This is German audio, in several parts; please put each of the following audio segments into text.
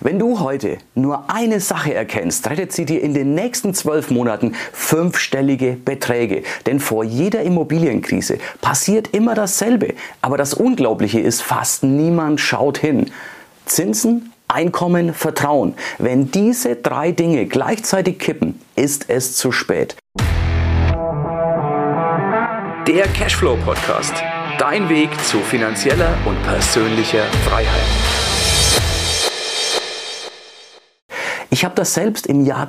Wenn du heute nur eine Sache erkennst, rettet sie dir in den nächsten 12 Monaten 5-stellige Beträge. Denn vor jeder Immobilienkrise passiert immer dasselbe. Aber das Unglaubliche ist, fast niemand schaut hin. Zinsen, Einkommen, Vertrauen. Wenn diese 3 Dinge gleichzeitig kippen, ist es zu spät. Der Cashflow Podcast. Dein Weg zu finanzieller und persönlicher Freiheit. Ich habe das selbst im Jahr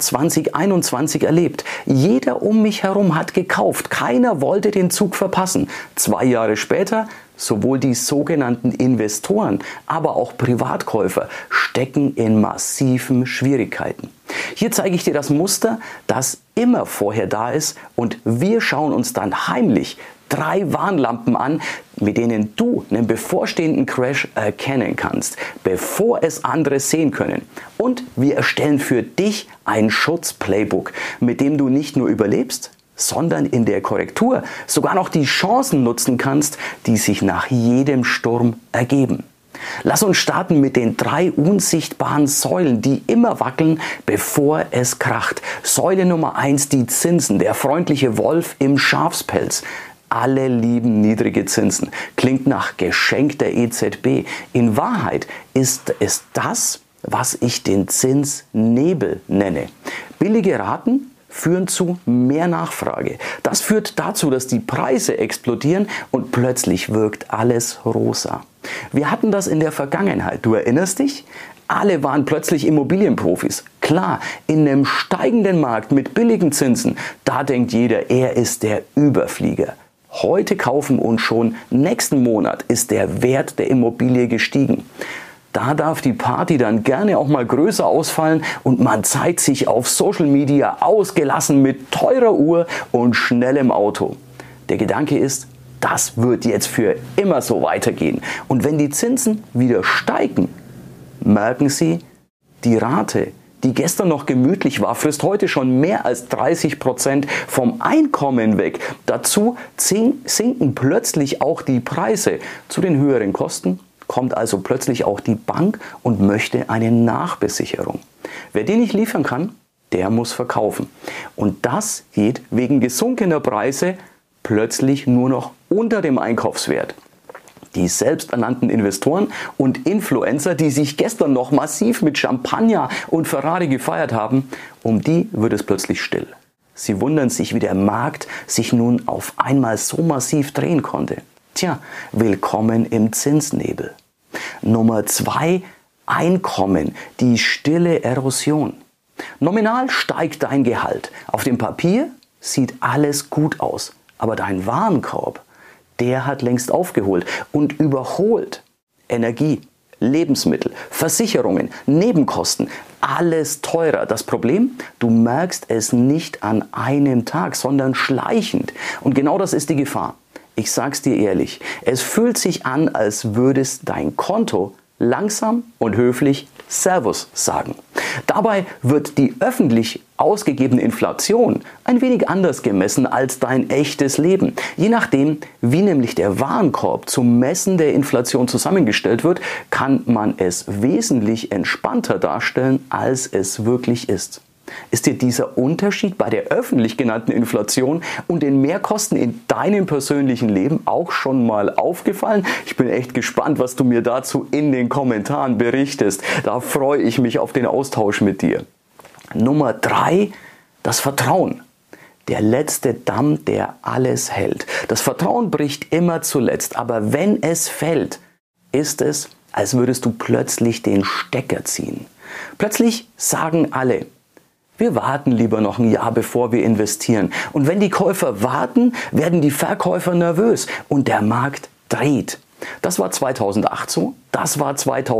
2021 erlebt. Jeder um mich herum hat gekauft. Keiner wollte den Zug verpassen. 2 Jahre später, sowohl die sogenannten Investoren, aber auch Privatkäufer stecken in massiven Schwierigkeiten. Hier zeige ich dir das Muster, das immer vorher da ist, und wir schauen uns dann heimlich 3 Warnlampen an, mit denen du einen bevorstehenden Crash erkennen kannst, bevor es andere sehen können. Und wir erstellen für dich ein Schutz-Playbook, mit dem du nicht nur überlebst, sondern in der Korrektur sogar noch die Chancen nutzen kannst, die sich nach jedem Sturm ergeben. Lass uns starten mit den 3 unsichtbaren Säulen, die immer wackeln, bevor es kracht. Säule Nummer 1, die Zinsen, der freundliche Wolf im Schafspelz. Alle lieben niedrige Zinsen. Klingt nach Geschenk der EZB. In Wahrheit ist es das, was ich den Zinsnebel nenne. Billige Raten führen zu mehr Nachfrage. Das führt dazu, dass die Preise explodieren und plötzlich wirkt alles rosa. Wir hatten das in der Vergangenheit. Du erinnerst dich? Alle waren plötzlich Immobilienprofis. Klar, in einem steigenden Markt mit billigen Zinsen, da denkt jeder, er ist der Überflieger. Heute kaufen und schon nächsten Monat ist der Wert der Immobilie gestiegen. Da darf die Party dann gerne auch mal größer ausfallen und man zeigt sich auf Social Media ausgelassen mit teurer Uhr und schnellem Auto. Der Gedanke ist, das wird jetzt für immer so weitergehen. Und wenn die Zinsen wieder steigen, merken Sie, die Rate, die gestern noch gemütlich war, frisst heute schon mehr als 30% vom Einkommen weg. Dazu sinken plötzlich auch die Preise. Zu den höheren Kosten kommt also plötzlich auch die Bank und möchte eine Nachbesicherung. Wer die nicht liefern kann, der muss verkaufen. Und das geht wegen gesunkener Preise plötzlich nur noch unter dem Einkaufswert. Die selbsternannten Investoren und Influencer, die sich gestern noch massiv mit Champagner und Ferrari gefeiert haben, um die wird es plötzlich still. Sie wundern sich, wie der Markt sich nun auf einmal so massiv drehen konnte. Tja, willkommen im Zinsnebel. Nummer 2, Einkommen, die stille Erosion. Nominal steigt dein Gehalt. Auf dem Papier sieht alles gut aus, aber dein Warenkorb, der hat längst aufgeholt und überholt. Energie, Lebensmittel, Versicherungen, Nebenkosten, alles teurer. Das Problem, du merkst es nicht an einem Tag, sondern schleichend. Und genau das ist die Gefahr. Ich sag's dir ehrlich, es fühlt sich an, als würdest dein Konto langsam und höflich Servus sagen. Dabei wird die öffentlich ausgegebene Inflation ein wenig anders gemessen als dein echtes Leben. Je nachdem, wie nämlich der Warenkorb zum Messen der Inflation zusammengestellt wird, kann man es wesentlich entspannter darstellen, als es wirklich ist. Ist dir dieser Unterschied bei der öffentlich genannten Inflation und den Mehrkosten in deinem persönlichen Leben auch schon mal aufgefallen? Ich bin echt gespannt, was du mir dazu in den Kommentaren berichtest. Da freue ich mich auf den Austausch mit dir. Nummer 3, das Vertrauen. Der letzte Damm, der alles hält. Das Vertrauen bricht immer zuletzt, aber wenn es fällt, ist es, als würdest du plötzlich den Stecker ziehen. Plötzlich sagen alle: Wir warten lieber noch ein Jahr, bevor wir investieren. Und wenn die Käufer warten, werden die Verkäufer nervös und der Markt dreht. Das war 2008 so, das war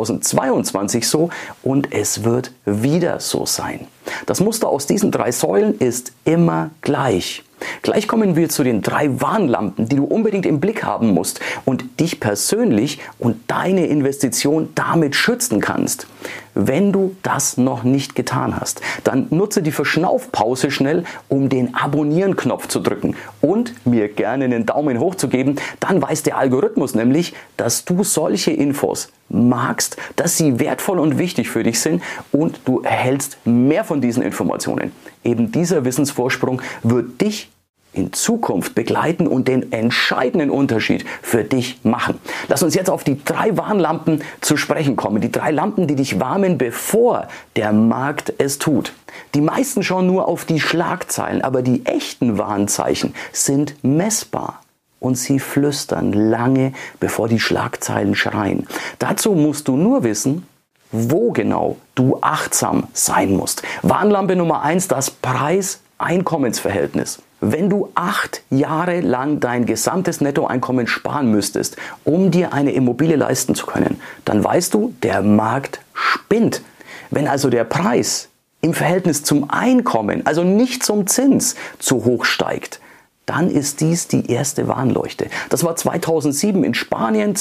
2022 so und es wird wieder so sein. Das Muster aus diesen 3 Säulen ist immer gleich. Gleich kommen wir zu den 3 Warnlampen, die du unbedingt im Blick haben musst und dich persönlich und deine Investition damit schützen kannst. Wenn du das noch nicht getan hast, dann nutze die Verschnaufpause schnell, um den Abonnieren-Knopf zu drücken und mir gerne einen Daumen hoch zu geben. Dann weiß der Algorithmus nämlich, dass du solche Infos magst, dass sie wertvoll und wichtig für dich sind und du erhältst mehr von diesen Informationen. Eben dieser Wissensvorsprung wird dich in Zukunft begleiten und den entscheidenden Unterschied für dich machen. Lass uns jetzt auf die 3 Warnlampen zu sprechen kommen. Die 3 Lampen, die dich warnen, bevor der Markt es tut. Die meisten schauen nur auf die Schlagzeilen, aber die echten Warnzeichen sind messbar. Und sie flüstern lange, bevor die Schlagzeilen schreien. Dazu musst du nur wissen, wo genau du achtsam sein musst. Warnlampe Nummer 1, das Preis-Einkommensverhältnis. Wenn du 8 Jahre lang dein gesamtes Nettoeinkommen sparen müsstest, um dir eine Immobilie leisten zu können, dann weißt du, der Markt spinnt. Wenn also der Preis im Verhältnis zum Einkommen, also nicht zum Zins, zu hoch steigt, dann ist dies die erste Warnleuchte. Das war 2007 in Spanien,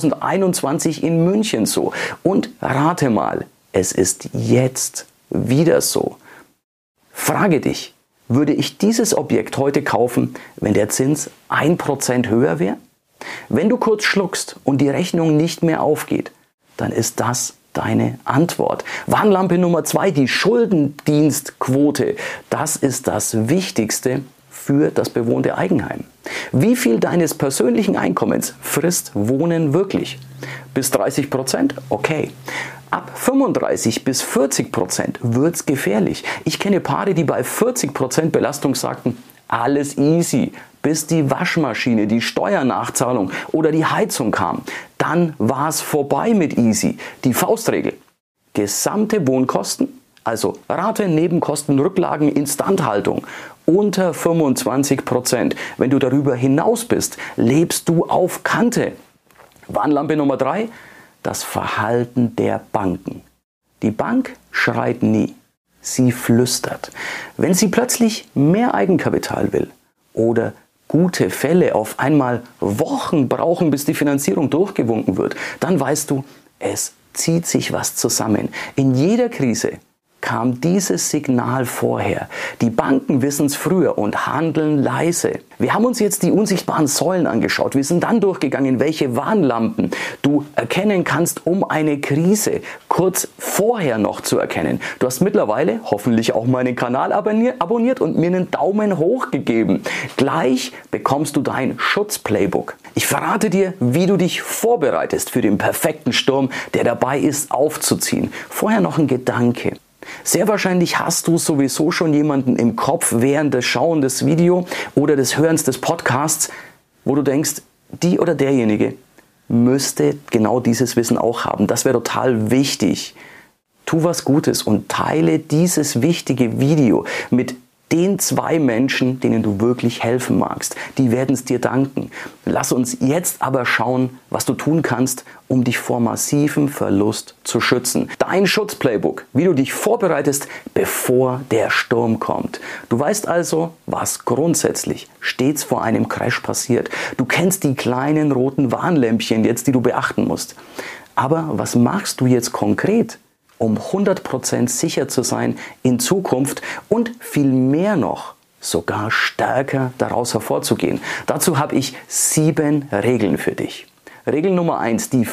2021 in München so. Und rate mal, es ist jetzt wieder so. Frage dich, würde ich dieses Objekt heute kaufen, wenn der Zins 1% höher wäre? Wenn du kurz schluckst und die Rechnung nicht mehr aufgeht, dann ist das deine Antwort. Warnlampe Nummer 2, die Schuldendienstquote. Das ist das Wichtigste für das bewohnte Eigenheim. Wie viel deines persönlichen Einkommens frisst Wohnen wirklich? Bis 30%? Okay. Ab 35 bis 40% wird's gefährlich. Ich kenne Paare, die bei 40% Belastung sagten, alles easy, bis die Waschmaschine, die Steuernachzahlung oder die Heizung kam. Dann war's vorbei mit easy. Die Faustregel. Gesamte Wohnkosten, also Rate, Nebenkosten, Rücklagen, Instandhaltung, unter 25%. Wenn du darüber hinaus bist, lebst du auf Kante. Warnlampe Nummer 3, das Verhalten der Banken. Die Bank schreit nie, sie flüstert. Wenn sie plötzlich mehr Eigenkapital will oder gute Fälle auf einmal Wochen brauchen, bis die Finanzierung durchgewunken wird, dann weißt du, es zieht sich was zusammen. In jeder Krise kam dieses Signal vorher. Die Banken wissen es früher und handeln leise. Wir haben uns jetzt die unsichtbaren Säulen angeschaut. Wir sind dann durchgegangen, welche Warnlampen du erkennen kannst, um eine Krise kurz vorher noch zu erkennen. Du hast mittlerweile hoffentlich auch meinen Kanal abonniert und mir einen Daumen hoch gegeben. Gleich bekommst du dein Schutzplaybook. Ich verrate dir, wie du dich vorbereitest für den perfekten Sturm, der dabei ist, aufzuziehen. Vorher noch ein Gedanke. Sehr wahrscheinlich hast du sowieso schon jemanden im Kopf während des Schauens des Videos oder des Hörens des Podcasts, wo du denkst, die oder derjenige müsste genau dieses Wissen auch haben. Das wäre total wichtig. Tu was Gutes und teile dieses wichtige Video mit den 2 Menschen, denen du wirklich helfen magst. Die werden es dir danken. Lass uns jetzt aber schauen, was du tun kannst, um dich vor massivem Verlust zu schützen. Dein Schutzplaybook, wie du dich vorbereitest, bevor der Sturm kommt. Du weißt also, was grundsätzlich stets vor einem Crash passiert. Du kennst die kleinen roten Warnlämpchen jetzt, die du beachten musst. Aber was machst du jetzt konkret, um 100% sicher zu sein in Zukunft und viel mehr noch, sogar stärker daraus hervorzugehen? Dazu habe ich 7 Regeln für dich. Regel Nummer 1, die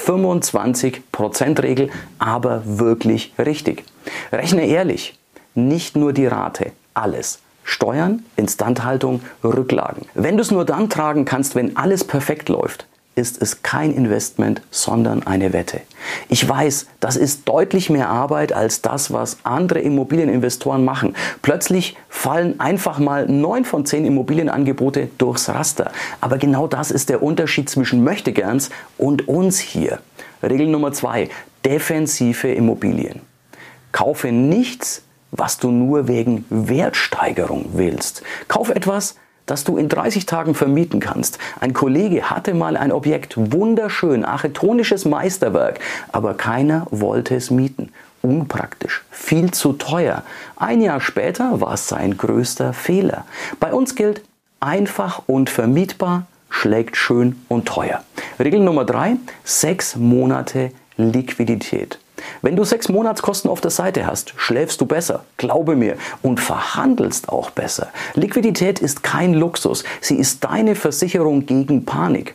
25%-Regel, aber wirklich richtig. Rechne ehrlich, nicht nur die Rate, alles. Steuern, Instandhaltung, Rücklagen. Wenn du es nur dann tragen kannst, wenn alles perfekt läuft, ist es kein Investment, sondern eine Wette. Ich weiß, das ist deutlich mehr Arbeit als das, was andere Immobilieninvestoren machen. Plötzlich fallen einfach mal 9 von 10 Immobilienangebote durchs Raster. Aber genau das ist der Unterschied zwischen Möchtegerns und uns hier. Regel Nummer 2, defensive Immobilien. Kaufe nichts, was du nur wegen Wertsteigerung willst. Kauf etwas, das du in 30 Tagen vermieten kannst. Ein Kollege hatte mal ein Objekt, wunderschön, architektonisches Meisterwerk, aber keiner wollte es mieten. Unpraktisch, viel zu teuer. Ein Jahr später war es sein größter Fehler. Bei uns gilt, einfach und vermietbar schlägt schön und teuer. Regel Nummer 3, 6 Monate Liquidität. Wenn du 6 Monatskosten auf der Seite hast, schläfst du besser, glaube mir, und verhandelst auch besser. Liquidität ist kein Luxus, sie ist deine Versicherung gegen Panik.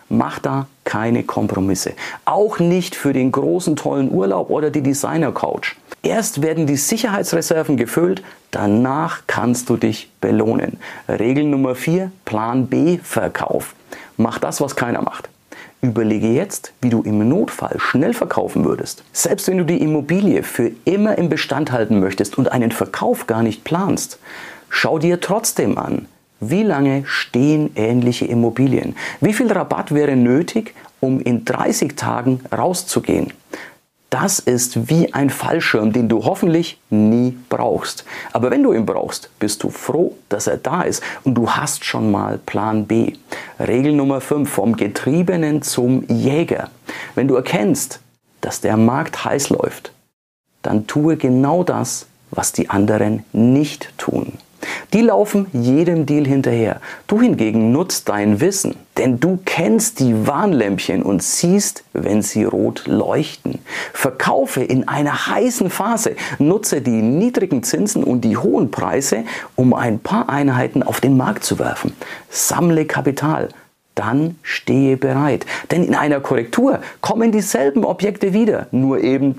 Mach da keine Kompromisse. Auch nicht für den großen, tollen Urlaub oder die Designer-Couch. Erst werden die Sicherheitsreserven gefüllt, danach kannst du dich belohnen. Regel Nummer 4, Plan B, Verkauf. Mach das, was keiner macht. Überlege jetzt, wie du im Notfall schnell verkaufen würdest. Selbst wenn du die Immobilie für immer im Bestand halten möchtest und einen Verkauf gar nicht planst, schau dir trotzdem an, wie lange stehen ähnliche Immobilien? Wie viel Rabatt wäre nötig, um in 30 Tagen rauszugehen? Das ist wie ein Fallschirm, den du hoffentlich nie brauchst. Aber wenn du ihn brauchst, bist du froh, dass er da ist und du hast schon mal Plan B. Regel Nummer 5, vom Getriebenen zum Jäger. Wenn du erkennst, dass der Markt heiß läuft, dann tue genau das, was die anderen nicht tun. Die laufen jedem Deal hinterher. Du hingegen nutzt dein Wissen, denn du kennst die Warnlämpchen und siehst, wenn sie rot leuchten. Verkaufe in einer heißen Phase. Nutze die niedrigen Zinsen und die hohen Preise, um ein paar Einheiten auf den Markt zu werfen. Sammle Kapital. Dann stehe bereit. Denn in einer Korrektur kommen dieselben Objekte wieder, nur eben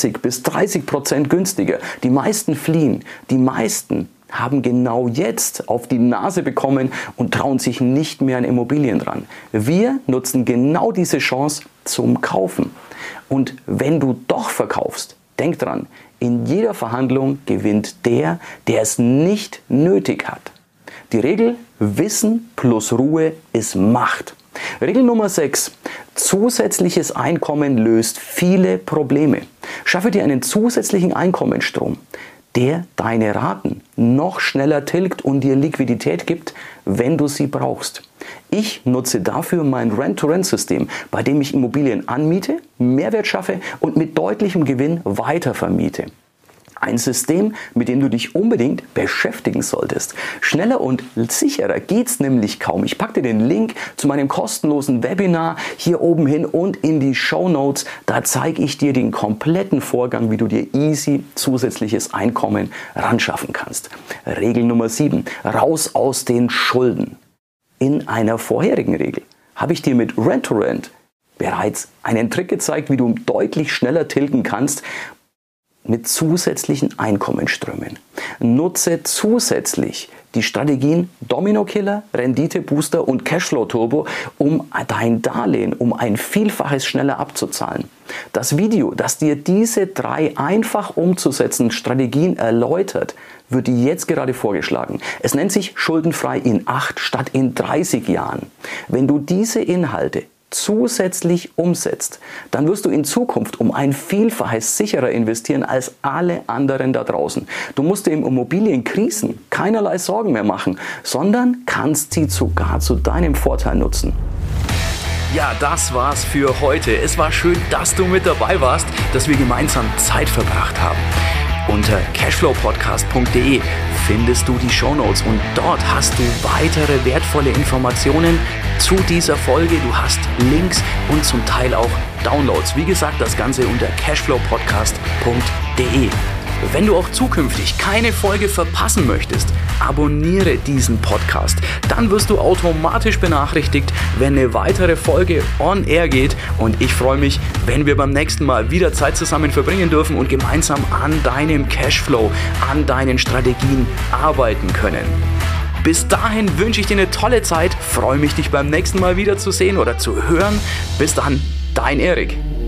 20-30% günstiger. Die meisten fliehen. Die meisten haben genau jetzt auf die Nase bekommen und trauen sich nicht mehr an Immobilien dran. Wir nutzen genau diese Chance zum Kaufen. Und wenn du doch verkaufst, denk dran, in jeder Verhandlung gewinnt der, der es nicht nötig hat. Die Regel Wissen plus Ruhe ist Macht. Regel Nummer 6. Zusätzliches Einkommen löst viele Probleme. Schaffe dir einen zusätzlichen Einkommensstrom, der deine Raten noch schneller tilgt und dir Liquidität gibt, wenn du sie brauchst. Ich nutze dafür mein Rent-to-Rent-System, bei dem ich Immobilien anmiete, Mehrwert schaffe und mit deutlichem Gewinn weitervermiete. Ein System, mit dem du dich unbedingt beschäftigen solltest. Schneller und sicherer geht's nämlich kaum. Ich packe dir den Link zu meinem kostenlosen Webinar hier oben hin und in die Shownotes. Da zeige ich dir den kompletten Vorgang, wie du dir easy zusätzliches Einkommen ranschaffen kannst. Regel Nummer 7. Raus aus den Schulden. In einer vorherigen Regel habe ich dir mit Rent-to-Rent bereits einen Trick gezeigt, wie du deutlich schneller tilgen kannst, mit zusätzlichen Einkommensströmen. Nutze zusätzlich die Strategien Domino Killer, Rendite Booster und Cashflow Turbo, um dein Darlehen um ein Vielfaches schneller abzuzahlen. Das Video, das dir diese 3 einfach umzusetzenden Strategien erläutert, wird dir jetzt gerade vorgeschlagen. Es nennt sich Schuldenfrei in 8 statt in 30 Jahren. Wenn du diese Inhalte zusätzlich umsetzt, dann wirst du in Zukunft um ein Vielfaches sicherer investieren als alle anderen da draußen. Du musst dir im Immobilienkrisen keinerlei Sorgen mehr machen, sondern kannst sie sogar zu deinem Vorteil nutzen. Ja, das war's für heute. Es war schön, dass du mit dabei warst, dass wir gemeinsam Zeit verbracht haben. Unter cashflowpodcast.de findest du die Shownotes und dort hast du weitere wertvolle Informationen zu dieser Folge. Du hast Links und zum Teil auch Downloads. Wie gesagt, das Ganze unter cashflowpodcast.de. Wenn du auch zukünftig keine Folge verpassen möchtest, abonniere diesen Podcast. Dann wirst du automatisch benachrichtigt, wenn eine weitere Folge on air geht. Und ich freue mich, wenn wir beim nächsten Mal wieder Zeit zusammen verbringen dürfen und gemeinsam an deinem Cashflow, an deinen Strategien arbeiten können. Bis dahin wünsche ich dir eine tolle Zeit, freue mich, dich beim nächsten Mal wieder zu sehen oder zu hören. Bis dann, dein Erik.